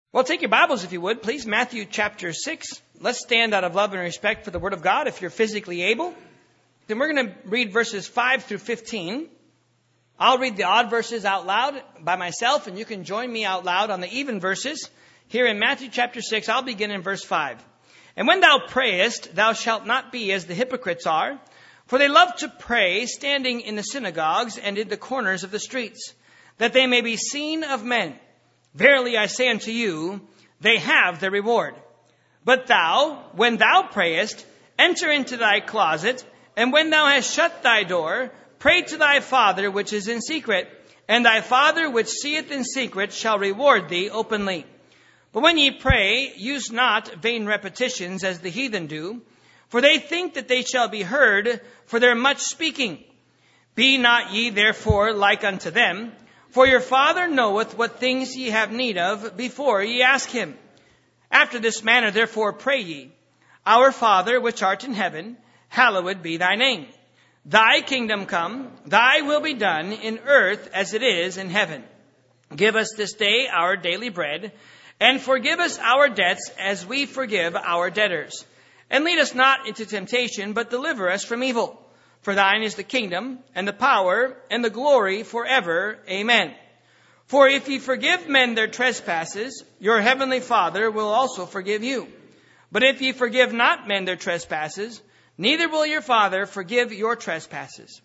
Well, take your Bibles, if you would, please. Matthew chapter 6. Let's stand out of love and respect for the Word of God if you're physically able. Then we're going to read verses 5 through 15. I'll read the odd verses out loud by myself, and you can join me out loud on the even verses. Here in Matthew chapter 6, I'll begin in verse 5. And when thou prayest, thou shalt not be as the hypocrites are, for they love to pray, standing in the synagogues and in the corners of the streets, that they may be seen of men. Verily I say unto you, they have their reward. But thou, when thou prayest, enter into thy closet, and when thou hast shut thy door, pray to thy Father which is in secret, and thy Father which seeth in secret shall reward thee openly. But when ye pray, use not vain repetitions as the heathen do, for they think that they shall be heard for their much speaking. Be not ye therefore like unto them, for your Father knoweth what things ye have need of before ye ask him. After this manner therefore pray ye, Our Father which art in heaven, hallowed be thy name. Thy kingdom come, thy will be done in earth as it is in heaven. Give us this day our daily bread, and forgive us our debts as we forgive our debtors. And lead us not into temptation, but deliver us from evil. For thine is the kingdom, and the power, and the glory forever. Amen. For if ye forgive men their trespasses, your heavenly Father will also forgive you. But if ye forgive not men their trespasses, neither will your Father forgive your trespasses.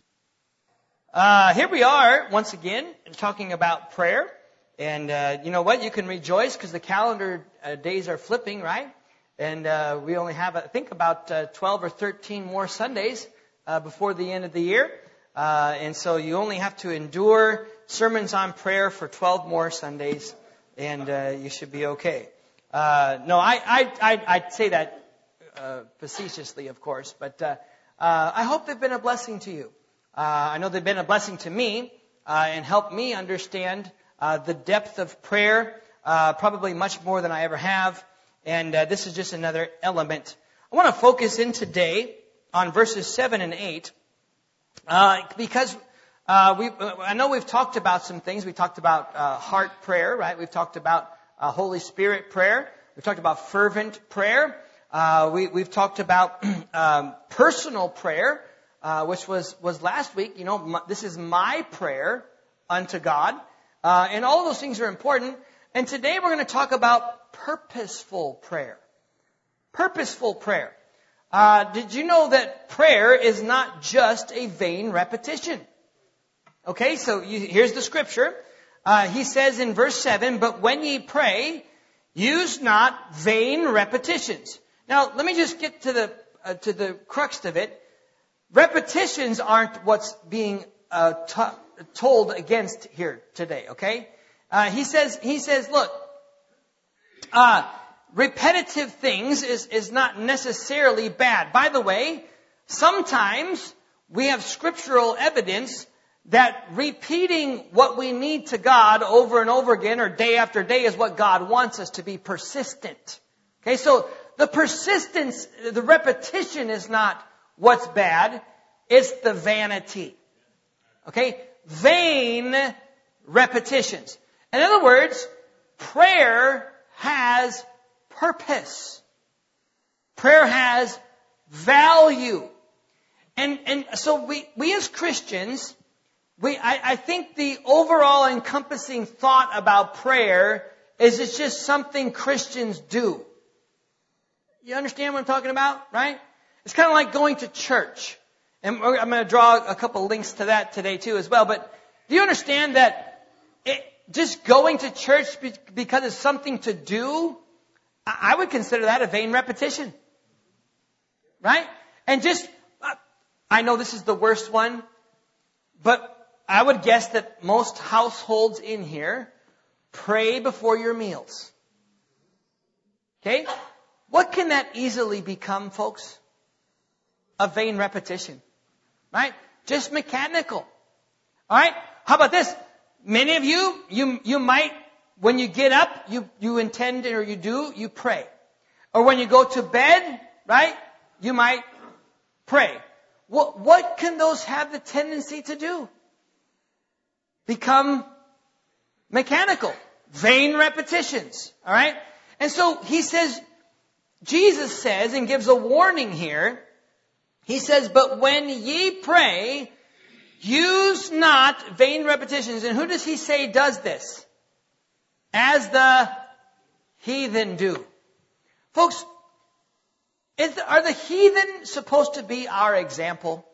Here we are, once again, talking about prayer. And you know what? You can rejoice because the calendar days are flipping, right? And we only have, I think, about 12 or 13 more Sundays before the end of the year. And so you only have to endure sermons on prayer for 12 more Sundays, and you should be okay. No, I say that facetiously, of course, but I hope they've been a blessing to you. I know they've been a blessing to me and helped me understand the depth of prayer, probably much more than I ever have. And this is just another element. I want to focus in today on verses 7 and 8, because I know we've talked about some things. We talked about heart prayer, right? We've talked about Holy Spirit prayer. We've talked about fervent prayer. We've talked about personal prayer, which was last week. You know, this is my prayer unto God. And all of those things are important. And today we're going to talk about purposeful prayer. Purposeful prayer. Did you know that prayer is not just a vain repetition? Okay, so here's the scripture. He says in verse 7, But when ye pray, use not vain repetitions. Now, let me just get to the crux of it. Repetitions aren't what's being told against here today, okay? He says, look, repetitive things is not necessarily bad. By the way, sometimes we have scriptural evidence that repeating what we need to God over and over again or day after day is what God wants us to be persistent. Okay, so the persistence, the repetition is not what's bad. It's the vanity. Okay, vain repetitions. In other words, prayer has purpose. Prayer has value. And so we as Christians, I think the overall encompassing thought about prayer is it's just something Christians do. You understand what I'm talking about, right? It's kind of like going to church. And I'm going to draw a couple links to that today too as well. But do you understand that just going to church because it's something to do, I would consider that a vain repetition. Right? And just, I know this is the worst one, but I would guess that most households in here pray before your meals. Okay? What can that easily become, folks? A vain repetition. Right? Just mechanical. Alright? How about this? Many of you might, when you get up, you intend or you pray. Or when you go to bed, right? You might pray. What can those have the tendency to do? Become mechanical. Vain repetitions. All right? And so he says, Jesus says, and gives a warning here. He says, but when ye pray, use not vain repetitions. And who does he say does this? As the heathen do. Folks, are the heathen supposed to be our example?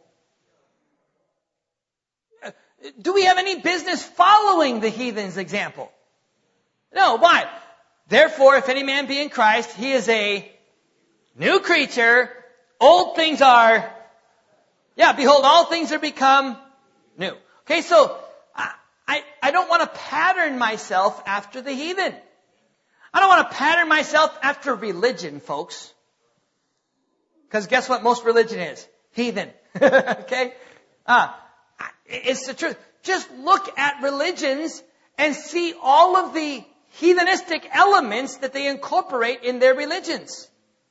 Do we have any business following the heathen's example? No. Why? Therefore, if any man be in Christ, he is a new creature. Old things are, behold, all things are become new. Okay, so I don't want to pattern myself after the heathen. I don't want to pattern myself after religion, folks. Because guess what most religion is? Heathen. Okay? It's the truth. Just look at religions and see all of the heathenistic elements that they incorporate in their religions.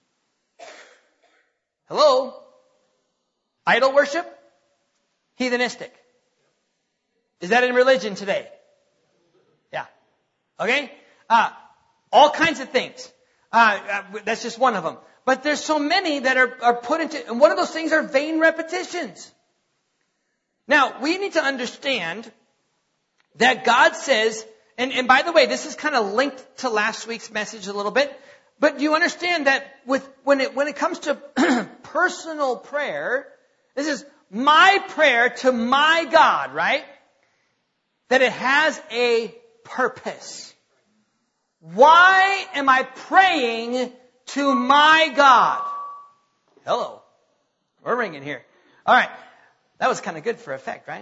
Hello? Idol worship? Heathenistic. Is that in religion today? Yeah. Okay? All kinds of things. That's just one of them. But there's so many that are put into, and one of those things are vain repetitions. Now, we need to understand that God says, and by the way, this is kind of linked to last week's message a little bit, but do you understand that when it comes to personal prayer, this is my prayer to my God, right? That it has a purpose. Why am I praying to my God? Hello. We're ringing here. All right. That was kind of good for effect, right?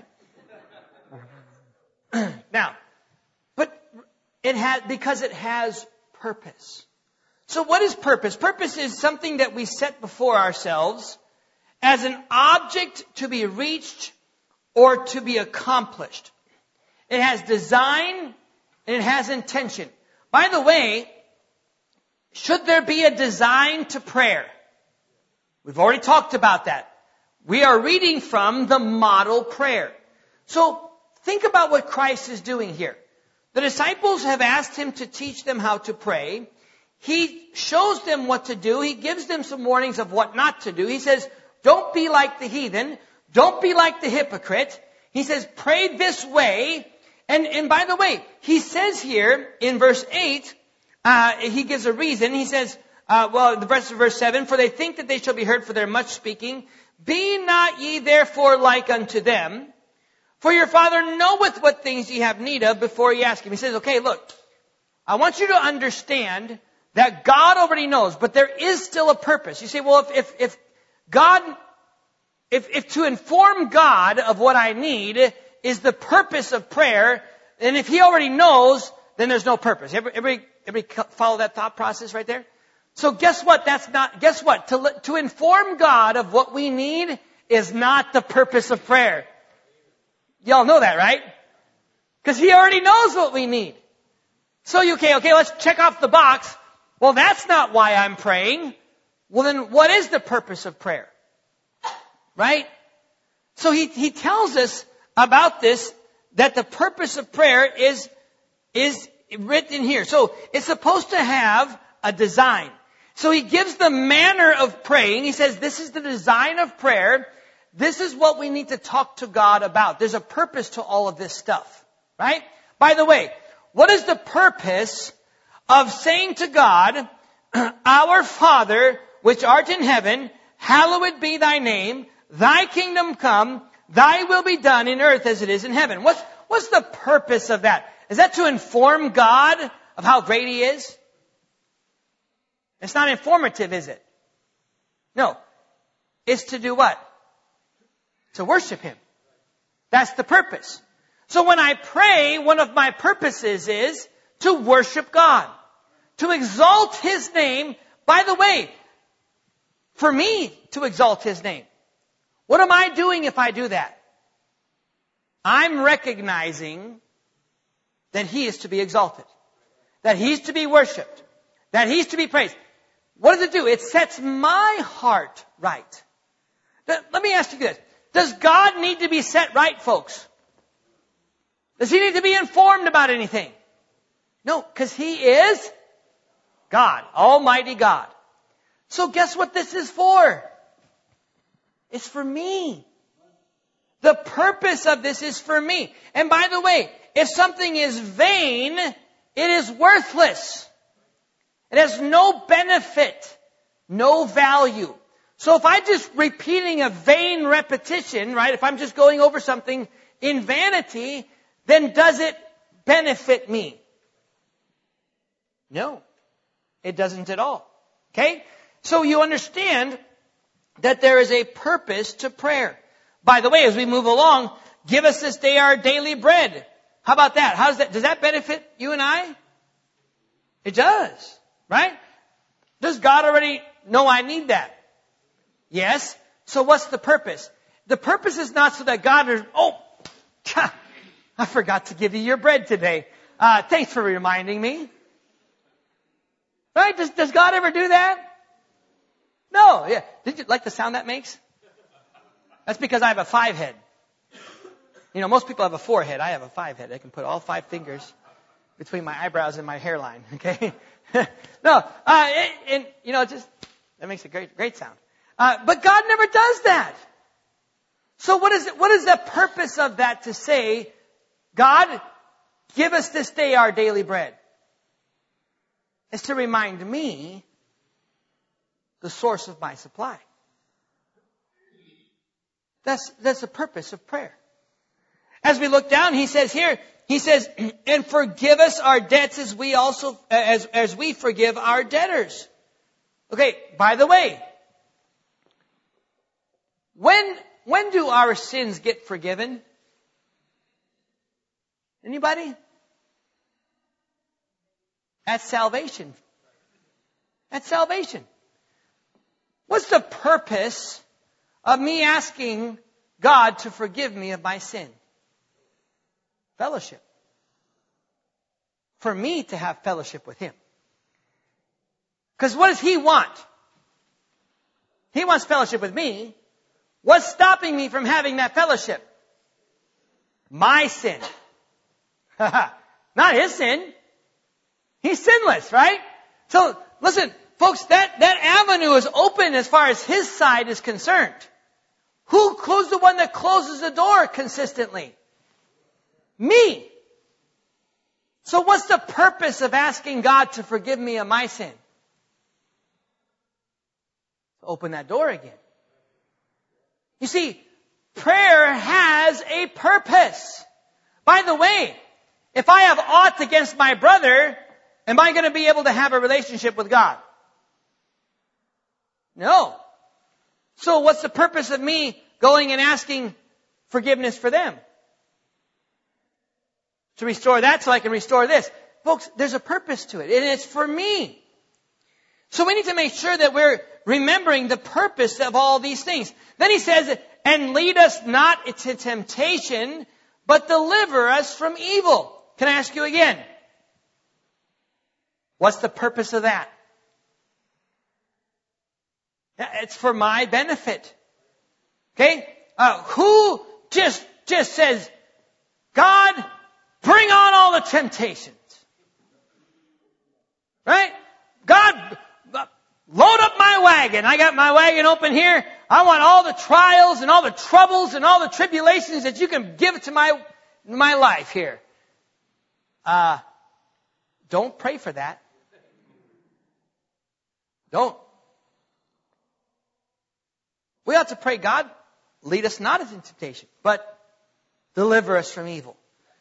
Now, but because it has purpose. So what is purpose? Purpose is something that we set before ourselves as an object to be reached or to be accomplished. It has design and it has intention. By the way, should there be a design to prayer? We've already talked about that. We are reading from the model prayer. So think about what Christ is doing here. The disciples have asked him to teach them how to pray. He shows them what to do. He gives them some warnings of what not to do. He says, don't be like the heathen. Don't be like the hypocrite. He says, pray this way. And by the way, he says here in verse 8, he gives a reason. He says, the rest of verse 7, for they think that they shall be heard for their much speaking. Be not ye therefore like unto them, for your Father knoweth what things ye have need of before ye ask him. He says, okay, look, I want you to understand that God already knows, but there is still a purpose. You say, well, if to inform God of what I need is the purpose of prayer, and if he already knows, then there's no purpose. Everybody follow that thought process right there? So guess what? Guess what? To inform God of what we need is not the purpose of prayer. Y'all know that, right? Because he already knows what we need. So okay, let's check off the box. Well, that's not why I'm praying. Well, then what is the purpose of prayer? Right? So he tells us about this, that the purpose of prayer is written here. So it's supposed to have a design. So he gives the manner of praying. He says, this is the design of prayer. This is what we need to talk to God about. There's a purpose to all of this stuff. Right? By the way, what is the purpose of saying to God, our Father, which art in heaven, hallowed be thy name, thy kingdom come, thy will be done in earth as it is in heaven. What's the purpose of that? Is that to inform God of how great he is? It's not informative, is it? No. It's to do what? To worship him. That's the purpose. So when I pray, one of my purposes is to worship God. To exalt his name. By the way, for me to exalt his name. What am I doing if I do that? I'm recognizing that he is to be exalted. That he's to be worshiped. That he's to be praised. What does it do? It sets my heart right. Let me ask you this. Does God need to be set right, folks? Does he need to be informed about anything? No, because He is God, Almighty God. So guess what this is for? It's for me. The purpose of this is for me. And by the way, if something is vain, it is worthless. It has no benefit, no value. So if I'm just repeating a vain repetition, right, if I'm just going over something in vanity, then does it benefit me? No, it doesn't at all. Okay? So you understand that there is a purpose to prayer. By the way, as we move along, give us this day our daily bread. How about that? Does that benefit you and I? It does, right? Does God already know I need that? Yes. So what's the purpose? The purpose is not so that God is, I forgot to give you your bread today. Thanks for reminding me. Right? Does God ever do that? No. Yeah. Did you like the sound that makes? That's because I have a 5 head. You know, most people have a 4 head. I have a 5 head. I can put all 5 fingers between my eyebrows and my hairline. Okay? No. That makes a great sound. But God never does that. So what is the purpose of that to say, God, give us this day our daily bread? It's to remind me the source of my supply. That's the purpose of prayer. As we look down, he says, and forgive us our debts as we forgive our debtors. Okay, by the way, when do our sins get forgiven? Anybody? At salvation. At salvation. What's the purpose of me asking God to forgive me of my sin? Fellowship. For me to have fellowship with Him. Because what does He want? He wants fellowship with me. What's stopping me from having that fellowship? My sin. Not His sin. He's sinless, right? So, listen, folks, that avenue is open as far as His side is concerned. Who's the one that closes the door consistently? Me. So what's the purpose of asking God to forgive me of my sin? Open that door again. You see, prayer has a purpose. By the way, if I have aught against my brother, am I going to be able to have a relationship with God? No. So what's the purpose of me going and asking forgiveness for them? To restore that so I can restore this. Folks, there's a purpose to it, and it's for me. So we need to make sure that we're remembering the purpose of all these things. Then he says, and lead us not into temptation, but deliver us from evil. Can I ask you again? What's the purpose of that? It's for my benefit. Okay? Who just says, God, bring on all the temptations. Right? God, load up my wagon. I got my wagon open here. I want all the trials and all the troubles and all the tribulations that you can give to my life here. Don't pray for that. Don't. We ought to pray, God, lead us not into temptation, but deliver us from evil.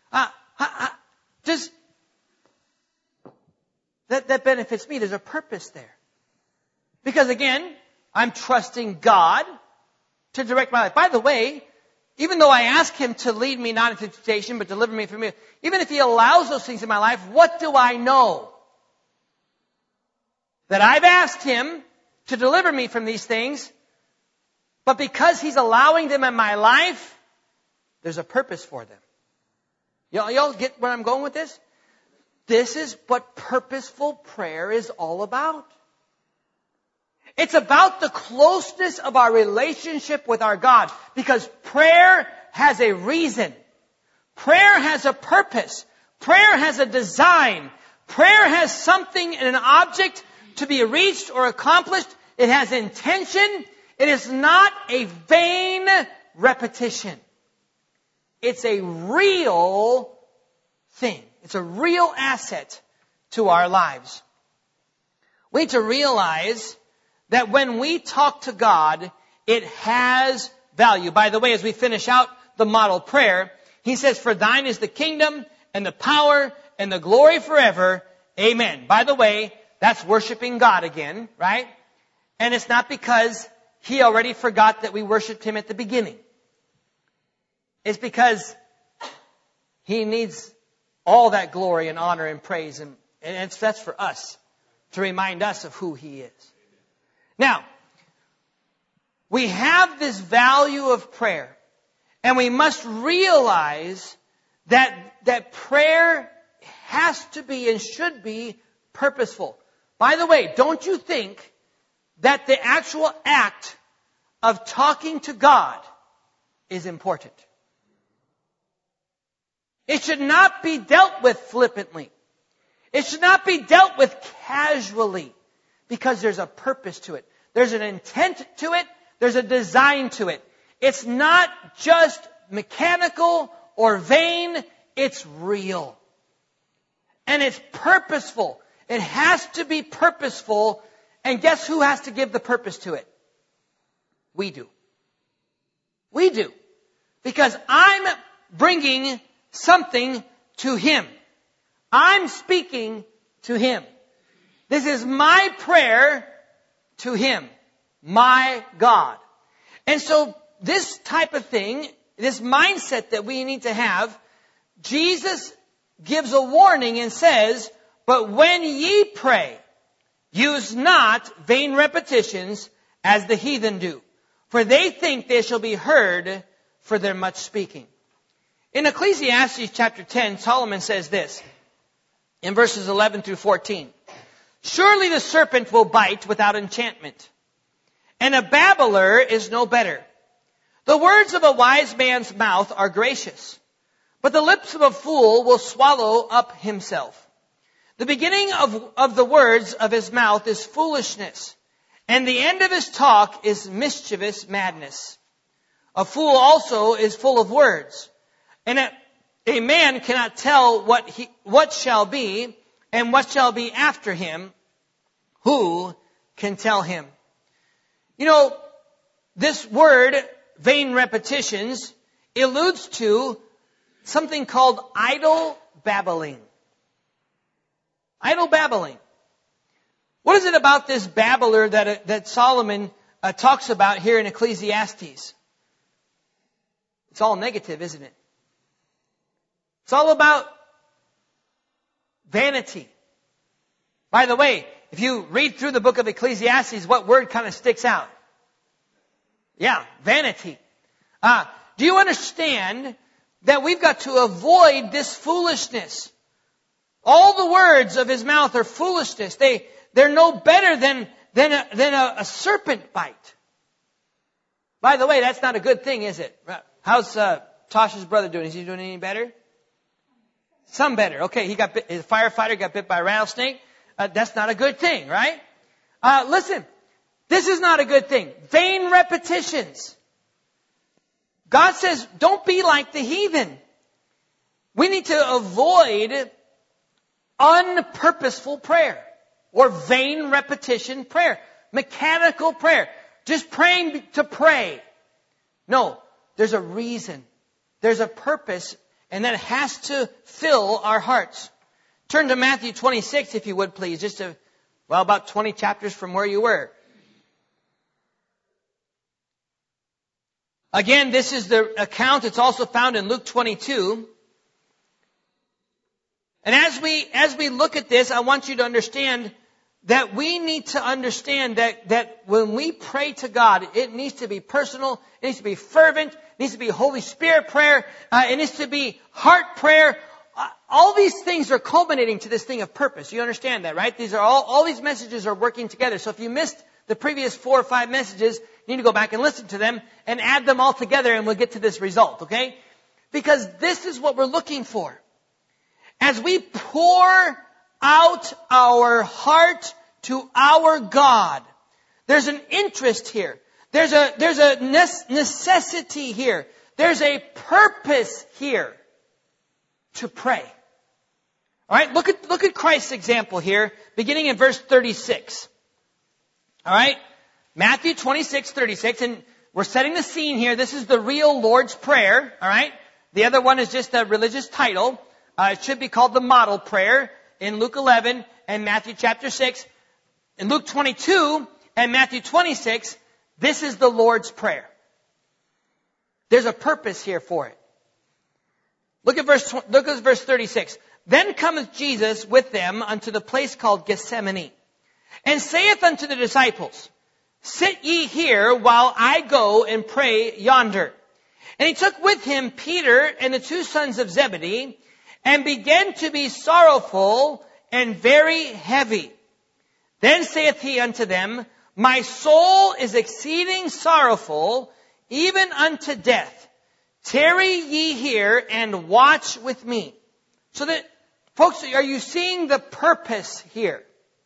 That benefits me. There's a purpose there. Because again, I'm trusting God to direct my life. By the way, even though I ask Him to lead me not into temptation, but deliver me from evil, even if He allows those things in my life, what do I know? That I've asked Him to deliver me from these things, but because He's allowing them in my life, there's a purpose for them. Y'all get where I'm going with this? This is what purposeful prayer is all about. It's about the closeness of our relationship with our God. Because prayer has a reason. Prayer has a purpose. Prayer has a design. Prayer has something and an object to be reached or accomplished. It has intention. It is not a vain repetition. It's a real thing. It's a real asset to our lives. We need to realize that when we talk to God, it has value. By the way, as we finish out the model prayer, he says, "For thine is the kingdom and the power and the glory forever. Amen." By the way, that's worshiping God again, right? And it's not because he already forgot that we worshiped him at the beginning. It's because he needs all that glory and honor and praise. And that's for us, to remind us of who he is. Now, we have this value of prayer. And we must realize that prayer has to be and should be purposeful. By the way, don't you think that the actual act of talking to God is important? It should not be dealt with flippantly. It should not be dealt with casually, because there's a purpose to it. There's an intent to it. There's a design to it. It's not just mechanical or vain. It's real. And it's purposeful. It has to be purposeful. And guess who has to give the purpose to it? We do. We do. Because I'm bringing something to him. I'm speaking to him. This is my prayer to him, my God. And so this type of thing, this mindset that we need to have, Jesus gives a warning and says, "But when ye pray, use not vain repetitions as the heathen do, for they think they shall be heard for their much speaking." In Ecclesiastes chapter 10, Solomon says this, in verses 11 through 14, "Surely the serpent will bite without enchantment, and a babbler is no better. The words of a wise man's mouth are gracious, but the lips of a fool will swallow up himself. The beginning of the words of his mouth is foolishness, and the end of his talk is mischievous madness. A fool also is full of words, and a man cannot tell what shall be and what shall be after him. Who can tell him?" You know, this word, vain repetitions, alludes to something called idle babbling. Idle babbling. What is it about this babbler that Solomon talks about here in Ecclesiastes? It's all negative, isn't it? It's all about vanity. By the way, if you read through the book of Ecclesiastes, what word kind of sticks out? Yeah, vanity. Do you understand that we've got to avoid this foolishness? All the words of his mouth are foolishness. They're no better than a serpent bite. By the way, that's not a good thing, is it? How's Tosh's brother doing? Is he doing any better? Some better. Okay, his firefighter got bit by a rattlesnake. That's not a good thing, right? Listen, this is not a good thing. Vain repetitions. God says, don't be like the heathen. We need to avoid unpurposeful prayer or vain repetition prayer, mechanical prayer, just praying to pray. No, there's a reason. There's a purpose, and that has to fill our hearts. Turn to Matthew 26, if you would, please. About 20 chapters from where you were. Again, this is the account. It's also found in Luke 22. And as we look at this, I want you to understand that we need to understand that when we pray to God, it needs to be personal, it needs to be fervent, it needs to be Holy Spirit prayer, it needs to be heart prayer. All these things are culminating to this thing of purpose. You understand that, right? These are all these messages are working together. So if you missed the previous 4 or 5 messages, you need to go back and listen to them and add them all together, and we'll get to this result, okay? Because this is what we're looking for. As we pour out our heart to our God. There's an interest here. There's a necessity here. There's a purpose here to pray. All right, look at Christ's example here, beginning in verse 36. All right, Matthew 26:36, and we're setting the scene here. This is the real Lord's Prayer. All right, the other one is just a religious title. It should be called the Model Prayer in Luke 11 and Matthew chapter 6. In Luke 22 and Matthew 26, this is the Lord's Prayer. There's a purpose here for it. Look at verse 36. Then cometh Jesus with them unto the place called Gethsemane, and saith unto the disciples, Sit ye here while I go and pray yonder. And he took with him Peter and the two sons of Zebedee, and began to be sorrowful and very heavy. Then saith he unto them, My soul is exceeding sorrowful, even unto death. Tarry ye here and watch with me. So that, folks, are you seeing the purpose here?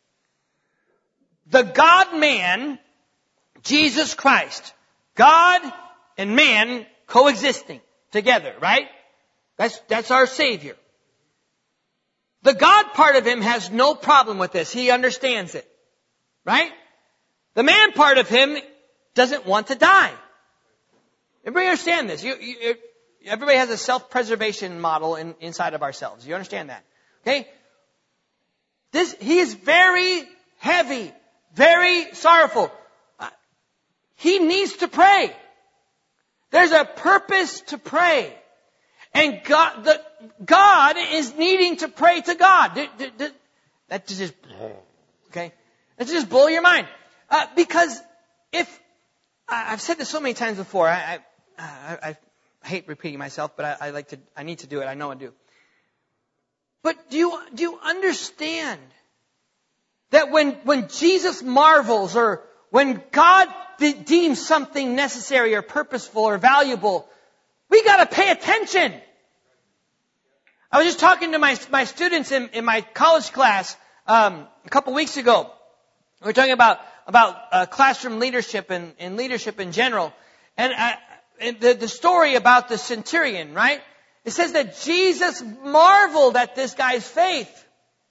The God-man, Jesus Christ, God and man coexisting together, right? That's our Savior. The God part of him has no problem with this. He understands it, right? The man part of him doesn't want to die. Everybody understand this? Everybody has a self-preservation model inside of ourselves. You understand that? Okay? He is very heavy, very sorrowful. He needs to pray. There's a purpose to pray. And God is needing to pray to God. That just, okay? That just blow your mind. Because I've said this so many times before, I hate repeating myself, but I need to do it. I know I do. But do you understand that when Jesus marvels, or when God deems something necessary or purposeful or valuable, we got to pay attention. I was just talking to my students in my college class a couple weeks ago. We were talking about classroom leadership and leadership in general. And the story about the centurion, right? It says that Jesus marveled at this guy's faith.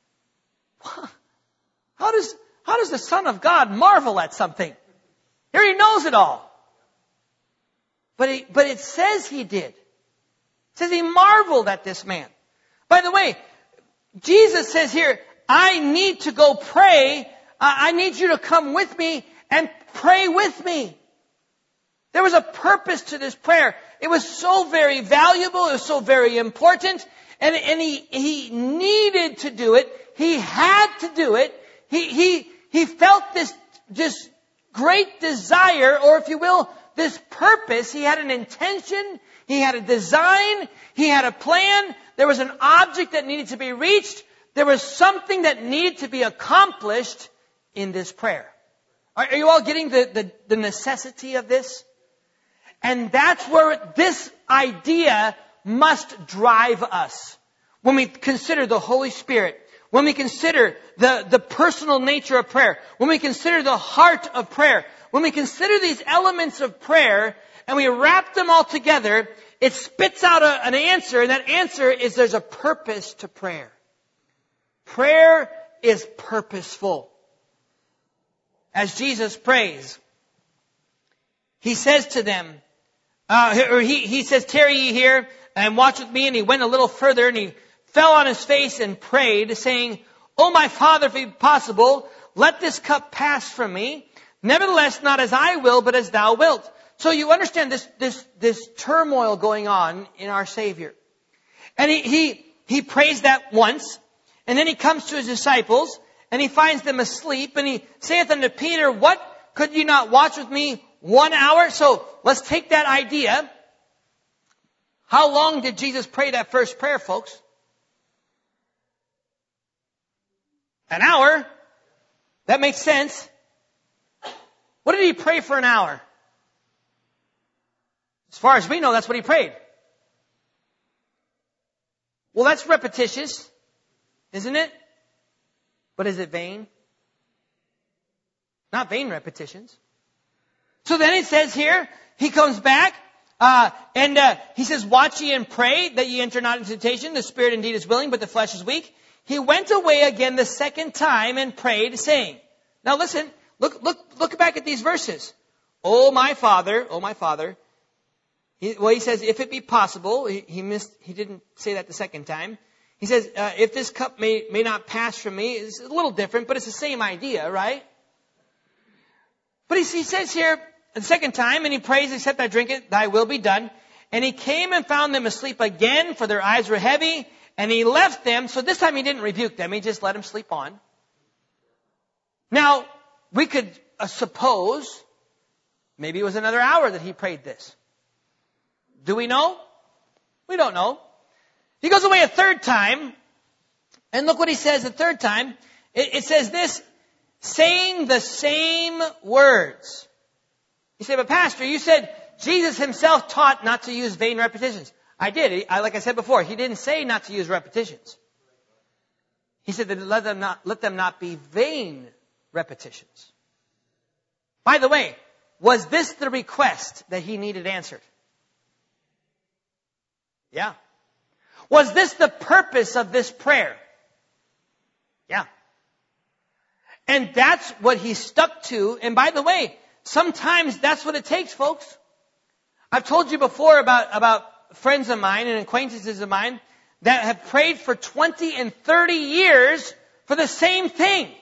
How does the Son of God marvel at something? Here he knows it all. But it says he did. It says he marveled at this man. By the way, Jesus says here, I need to go pray. I need you to come with me and pray with me. There was a purpose to this prayer. It was so very valuable. It was so very important. And he needed to do it. He had to do it. He felt this great desire, or if you will, this purpose. He had an intention. He had a design. He had a plan. There was an object that needed to be reached. There was something that needed to be accomplished in this prayer. Are you all getting the necessity of this? And that's where this idea must drive us. When we consider the Holy Spirit, when we consider the personal nature of prayer, when we consider the heart of prayer, when we consider these elements of prayer and we wrap them all together, it spits out an answer, and that answer is there's a purpose to prayer. Prayer is purposeful. As Jesus prays, He says to them, he says, Tarry ye here and watch with me. And he went a little further and he fell on his face and prayed, saying, O my Father, if it be possible, let this cup pass from me. Nevertheless, not as I will, but as thou wilt. So you understand this turmoil going on in our Savior. And he prays that once, and then he comes to his disciples, and he finds them asleep, and he saith unto Peter, What, could you not watch with me 1 hour? So let's take that idea. How long did Jesus pray that first prayer, folks? An hour. That makes sense. What did he pray for an hour? As far as we know, that's what he prayed. Well, that's repetitious, isn't it? But is it vain? Not vain repetitions. So then it says here, he comes back, and he says, watch ye and pray that ye enter not into temptation. The spirit indeed is willing, but the flesh is weak. He went away again the second time and prayed, saying, now listen, look back at these verses. Oh my Father. He says, if it be possible, he didn't say that the second time. He says, if this cup may not pass from me, it's a little different, but it's the same idea, right? But he says here, the second time, and he prays, except I drink it, thy will be done. And he came and found them asleep again, for their eyes were heavy, and he left them. So this time he didn't rebuke them, he just let them sleep on. Now, we could suppose, maybe it was another hour that he prayed this. Do we know? We don't know. He goes away a third time, and look what he says the third time. It says this, saying the same words. You say, but Pastor, you said Jesus himself taught not to use vain repetitions. I did. Like I said before, he didn't say not to use repetitions. He said that let them not be vain repetitions. By the way, was this the request that he needed answered? Yeah. Was this the purpose of this prayer? Yeah. And that's what he stuck to. And by the way, sometimes that's what it takes, folks. I've told you before about friends of mine and acquaintances of mine that have prayed for 20 and 30 years for the same thing.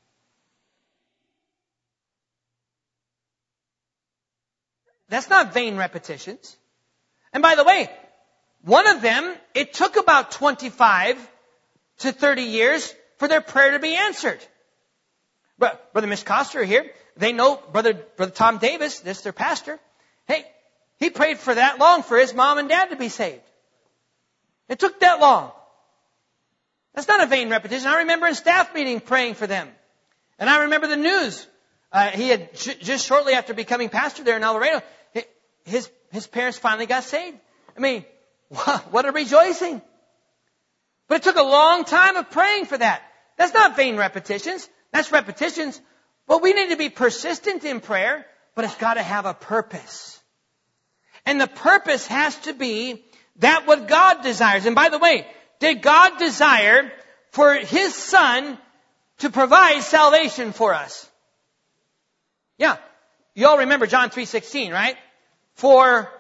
That's not vain repetitions. And by the way, one of them, it took about 25 to 30 years for their prayer to be answered. Brother Mitch Coster here, they know Brother Tom Davis, this their pastor. Hey, he prayed for that long for his mom and dad to be saved. It took that long. That's not a vain repetition. I remember in staff meeting praying for them. And I remember the news. He had just shortly after becoming pastor there in El Laredo, his parents finally got saved. I mean, what a rejoicing. But it took a long time of praying for that. That's not vain repetitions. That's repetitions. But we need to be persistent in prayer, but it's got to have a purpose. And the purpose has to be that what God desires. And by the way, did God desire for His Son to provide salvation for us? Yeah. You all remember John 3:16, right? For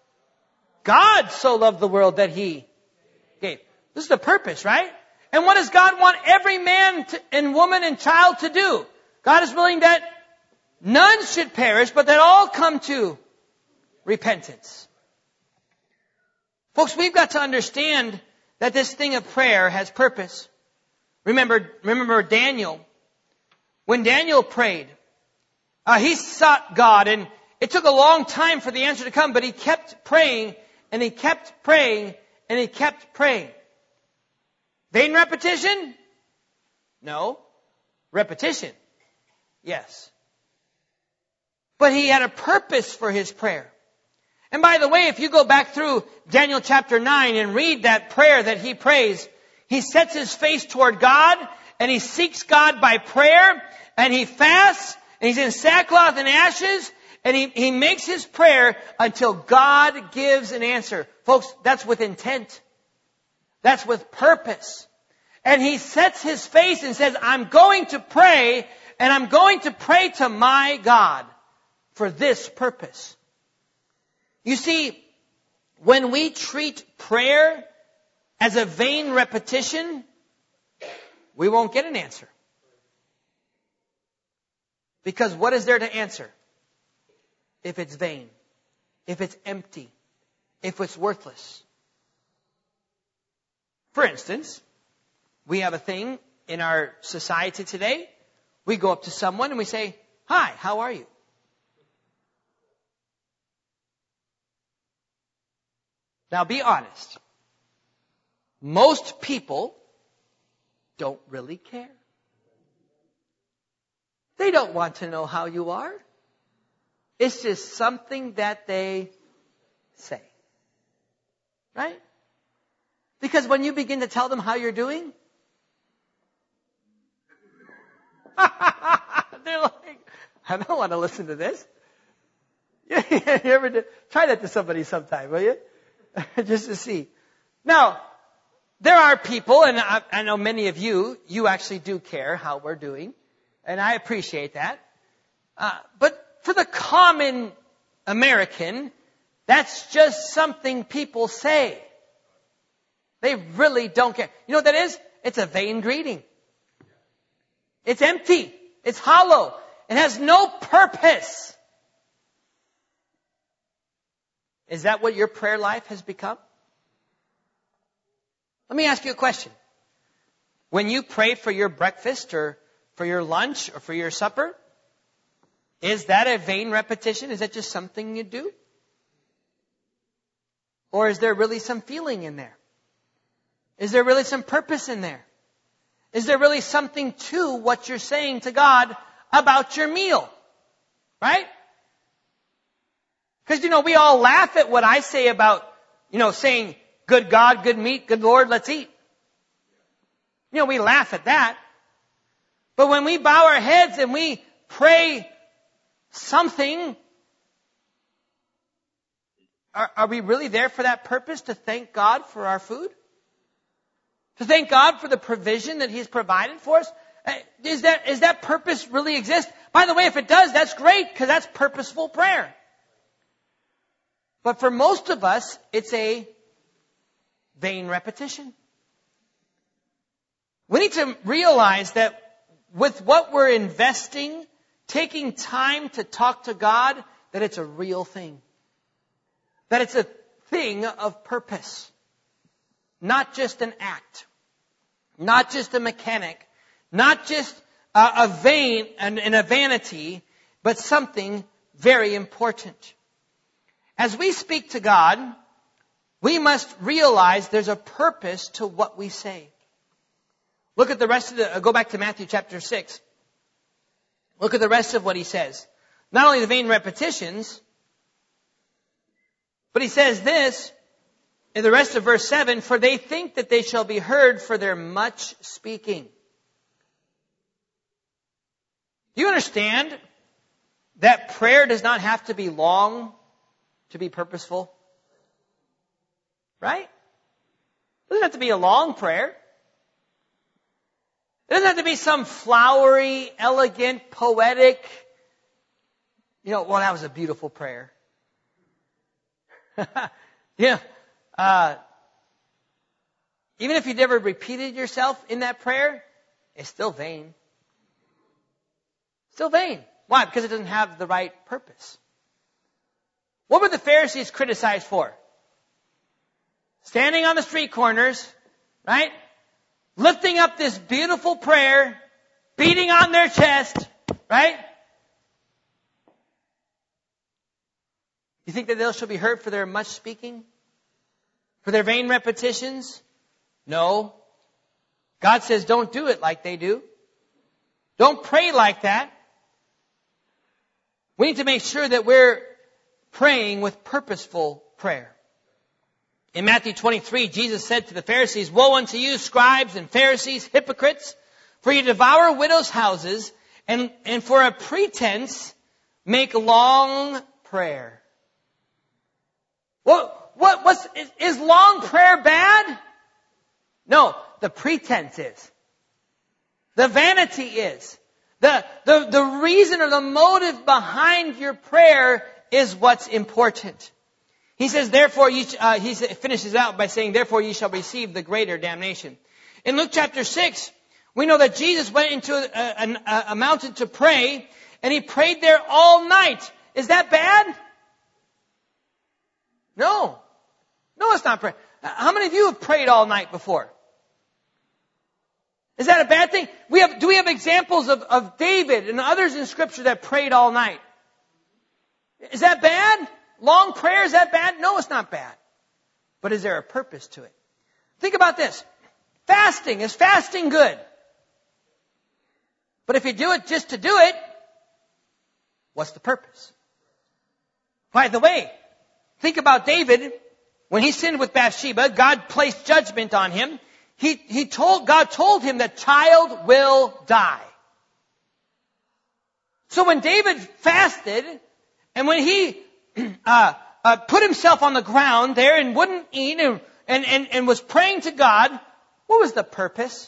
God so loved the world that He gave. This is the purpose, right? And what does God want every man and woman and child to do? God is willing that none should perish, but that all come to repentance. Folks, we've got to understand that this thing of prayer has purpose. Remember Daniel. When Daniel prayed, he sought God, and it took a long time for the answer to come, but he kept praying, and he kept praying, and he kept praying. Vain repetition? No. Repetition? Yes. But he had a purpose for his prayer. And by the way, if you go back through Daniel chapter 9 and read that prayer that he prays, he sets his face toward God, and he seeks God by prayer, and he fasts, and he's in sackcloth and ashes, and he makes his prayer until God gives an answer. Folks, that's with intent. That's with purpose. And he sets his face and says, I'm going to pray, and I'm going to pray to my God for this purpose. You see, when we treat prayer as a vain repetition, we won't get an answer. Because what is there to answer? If it's vain, if it's empty, if it's worthless. For instance, we have a thing in our society today. We go up to someone and we say, "Hi, how are you?" Now be honest. Most people don't really care. They don't want to know how you are. It's just something that they say. Right? Because when you begin to tell them how you're doing, I don't want to listen to this. You ever try that to somebody sometime, will you? Just to see. Now, there are people, and I know many of you actually do care how we're doing, and I appreciate that. But for the common American, that's just something people say. They really don't care. You know what that is? It's a vain greeting. It's empty. It's hollow. It has no purpose. Is that what your prayer life has become? Let me ask you a question. When you pray for your breakfast or for your lunch or for your supper, is that a vain repetition? Is that just something you do? Or is there really some feeling in there? Is there really some purpose in there? Is there really something to what you're saying to God about your meal? Right? Because, we all laugh at what I say about, saying, good God, good meat, good Lord, let's eat. We laugh at that. But when we bow our heads and we pray something, are we really there for that purpose, to thank God for our food? To thank God for the provision that He's provided for us? Is that purpose really exist? By the way, if it does, that's great, because that's purposeful prayer. But for most of us, it's a vain repetition. We need to realize that with what we're investing, taking time to talk to God, that it's a real thing. That it's a thing of purpose. Not just an act. Not just a mechanic. Not just a vain and a vanity, but something very important. As we speak to God, we must realize there's a purpose to what we say. Look at the rest of go back to Matthew chapter 6. Look at the rest of what he says. Not only the vain repetitions, but he says this in the rest of verse 7, for they think that they shall be heard for their much speaking. Do you understand that prayer does not have to be long to be purposeful? Right? It doesn't have to be a long prayer. It doesn't have to be some flowery, elegant, poetic, well, that was a beautiful prayer. Yeah. Even if you never repeated yourself in that prayer, it's still vain. Still vain. Why? Because it doesn't have the right purpose. What were the Pharisees criticized for? Standing on the street corners, right? Lifting up this beautiful prayer, beating on their chest, right? You think that they shall be heard for their much speaking? For their vain repetitions? No. God says don't do it like they do. Don't pray like that. We need to make sure that we're praying with purposeful prayer. In Matthew 23, Jesus said to the Pharisees, woe unto you, scribes and Pharisees, hypocrites, for you devour widows' houses, and for a pretense make long prayer. Is long prayer bad? No, the pretense is. The vanity is. The reason or the motive behind your prayer is what's important. He says, therefore, he finishes out by saying, therefore ye shall receive the greater damnation. In Luke chapter 6, we know that Jesus went into a mountain to pray, and he prayed there all night. Is that bad? No. No, it's not prayer. How many of you have prayed all night before? Is that a bad thing? Do we have examples of David and others in Scripture that prayed all night? Is that bad? Long prayer, is that bad? No, it's not bad. But is there a purpose to it? Think about this. Fasting. Is fasting good? But if you do it just to do it, what's the purpose? By the way, think about David. When he sinned with Bathsheba, God placed judgment on him. God told him that child will die. So when David fasted, and when he put himself on the ground there and wouldn't eat and was praying to God, what was the purpose?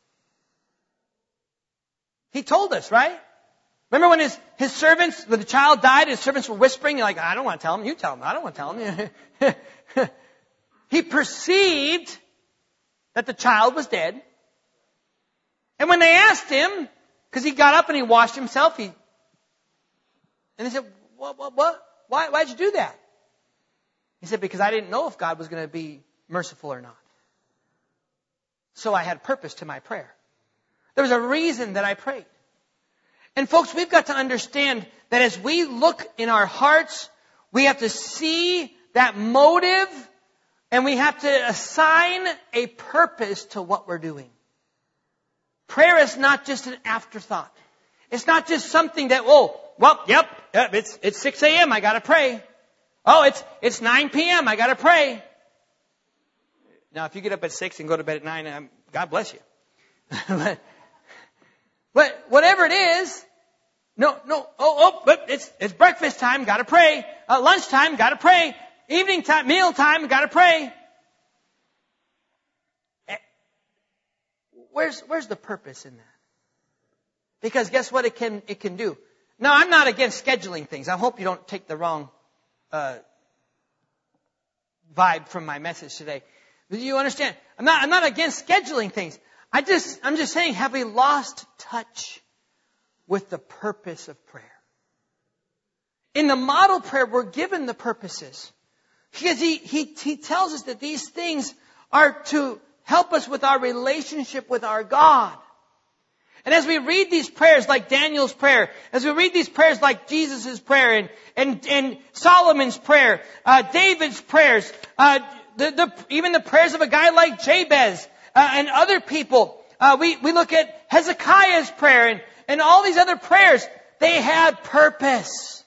He told us, right? Remember when his servants, when the child died, his servants were whispering, like, I don't want to tell him, you tell him, I don't want to tell him. He perceived that the child was dead. And when they asked him, because he got up and he washed himself, and they said, what? Why'd you do that? He said, because I didn't know if God was going to be merciful or not. So I had purpose to my prayer. There was a reason that I prayed. And folks, we've got to understand that as we look in our hearts, we have to see that motive and we have to assign a purpose to what we're doing. Prayer is not just an afterthought. It's not just something that, it's 6 a.m. I gotta pray. Oh, it's 9 p.m. I gotta pray. Now, if you get up at 6 and go to bed at 9, God bless you. But whatever it is, it's breakfast time, gotta pray. Lunchtime, gotta pray. Evening time, meal time, gotta pray. Where's the purpose in that? Because guess what it can do? Now, I'm not against scheduling things. I hope you don't take the wrong vibe from my message today. Do you understand? I'm not against scheduling things. I'm just saying, have we lost touch with the purpose of prayer? In the model prayer, we're given the purposes. Because he tells us that these things are to help us with our relationship with our God. And as we read these prayers like Daniel's prayer, as we read these prayers like Jesus' prayer and Solomon's prayer, David's prayers, even the prayers of a guy like Jabez, and other people, we look at Hezekiah's prayer and all these other prayers, they had purpose.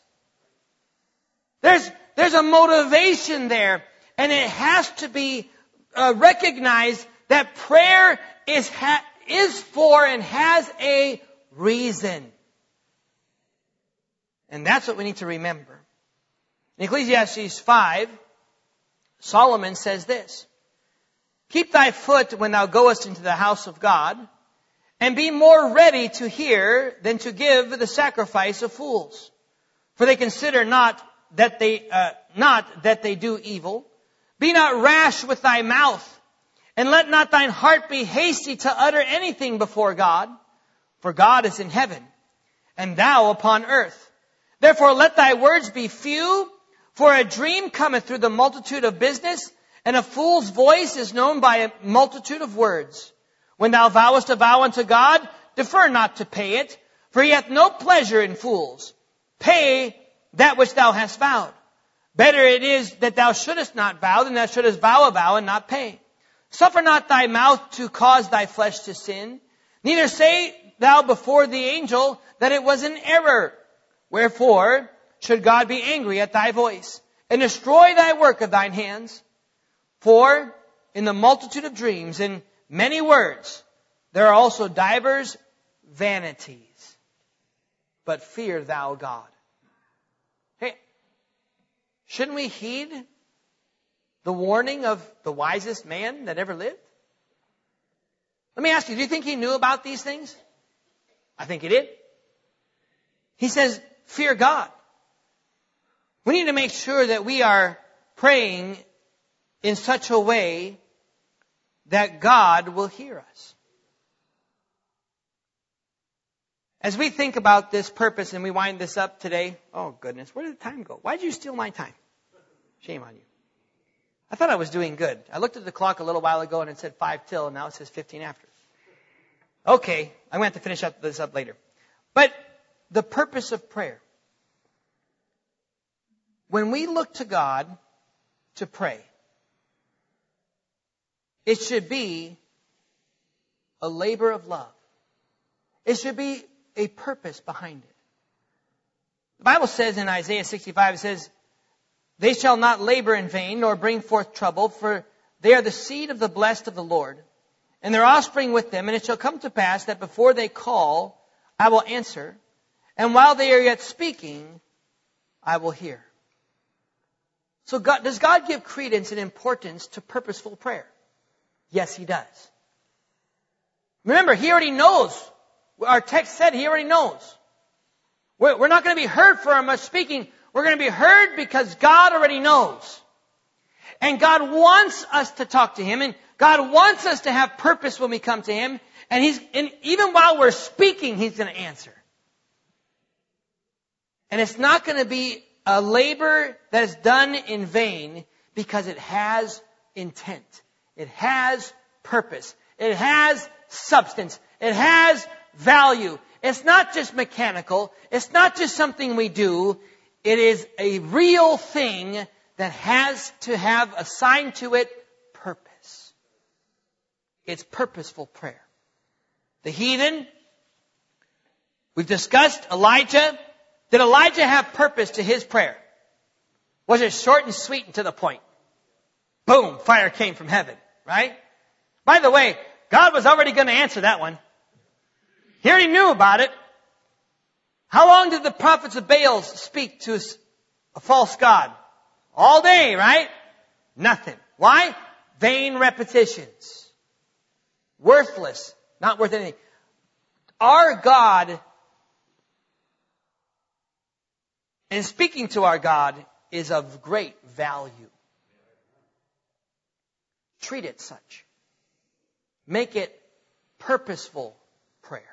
There's a motivation there, and it has to be recognized that prayer is for and has a reason. And that's what we need to remember. In Ecclesiastes 5, Solomon says this: keep thy foot when thou goest into the house of God, and be more ready to hear than to give the sacrifice of fools. For they consider not that they do evil. Be not rash with thy mouth, and let not thine heart be hasty to utter anything before God. For God is in heaven, and thou upon earth. Therefore let thy words be few, for a dream cometh through the multitude of business, and a fool's voice is known by a multitude of words. When thou vowest a vow unto God, defer not to pay it, for he hath no pleasure in fools. Pay that which thou hast vowed. Better it is that thou shouldest not vow than thou shouldest vow a vow and not pay. Suffer not thy mouth to cause thy flesh to sin. Neither say thou before the angel that it was an error. Wherefore should God be angry at thy voice, and destroy thy work of thine hands? For in the multitude of dreams and many words, there are also divers vanities. But fear thou God. Hey, shouldn't we heed the warning of the wisest man that ever lived? Let me ask you, do you think he knew about these things? I think he did. He says, fear God. We need to make sure that we are praying in such a way that God will hear us. As we think about this purpose and we wind this up today, oh goodness, where did the time go? Why did you steal my time? Shame on you. I thought I was doing good. I looked at the clock a little while ago and it said 5 till, and now it says 15 after. Okay, I'm going to have to finish this up later. But the purpose of prayer. When we look to God to pray, it should be a labor of love. It should be a purpose behind it. The Bible says in Isaiah 65, it says, they shall not labor in vain, nor bring forth trouble, for they are the seed of the blessed of the Lord, and their offspring with them. And it shall come to pass that before they call, I will answer, And while they are yet speaking, I will hear. So does God give credence and importance to purposeful prayer? Yes, He does. Remember, He already knows. Our text said He already knows. We're not going to be heard for our much speaking. We're going to be heard because God already knows. And God wants us to talk to Him. And God wants us to have purpose when we come to Him. And even while we're speaking, He's going to answer. And it's not going to be a labor that is done in vain because it has intent. It has purpose. It has substance. It has value. It's not just mechanical. It's not just something we do. It is a real thing that has to have assigned to it purpose. It's purposeful prayer. The heathen, we've discussed Elijah. Did Elijah have purpose to his prayer? Was it short and sweet and to the point? Boom, fire came from heaven, right? By the way, God was already going to answer that one. He already knew about it. How long did the prophets of Baal speak to a false god? All day, right? Nothing. Why? Vain repetitions. Worthless. Not worth anything. Our God, and speaking to our God, is of great value. Treat it such. Make it purposeful prayer.